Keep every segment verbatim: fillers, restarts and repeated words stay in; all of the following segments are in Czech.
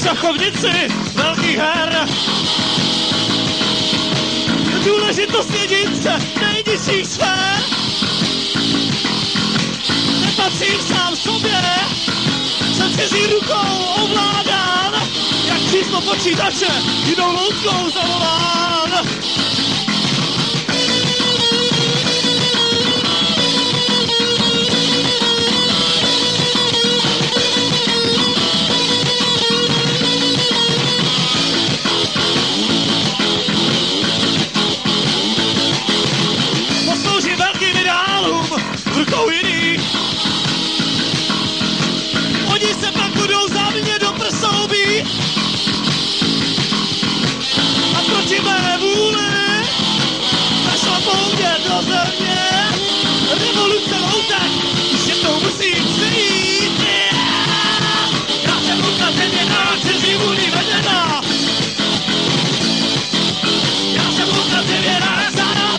šachovnici velkých her. Důležitost jedince nejnižších sfér. Nepatřím sám sobě, jsem cizí rukou ovládán, jak číslo počítače jinou loutkou zavolán. Posloužím velkým ideálům v rukou jiných. Oni se pak budou za mě do prsou být. A proti mé vůli našlapou mě do země. Revoluce loutek, už je to musím přijít. Já jsem luka zeměná, cizí vůli vedená. Já jsem luka zeměná, záda.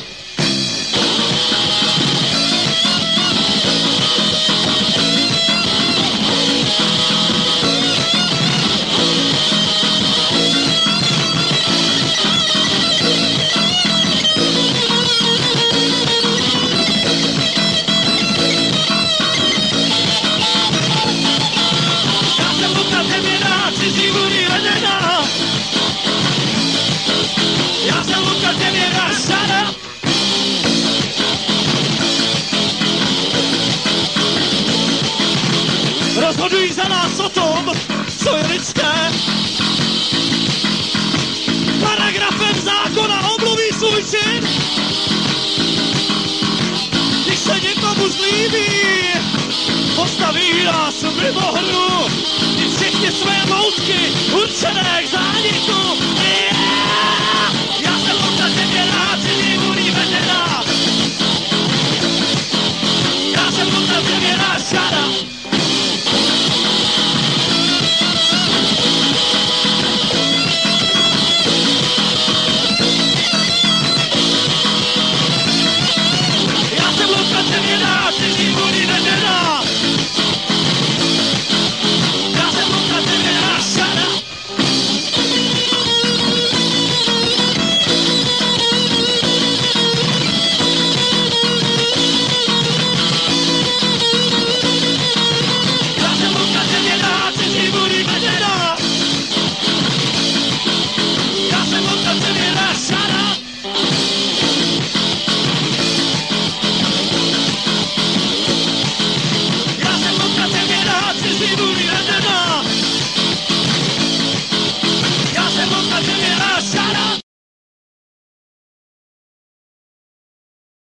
Rozhodují za nás o tom, co je lidské. Paragrafem zákona omluví svůj čin. Když se někomu zlíbí, postaví nás mimo hru. I všichni své moutky určené k zániku.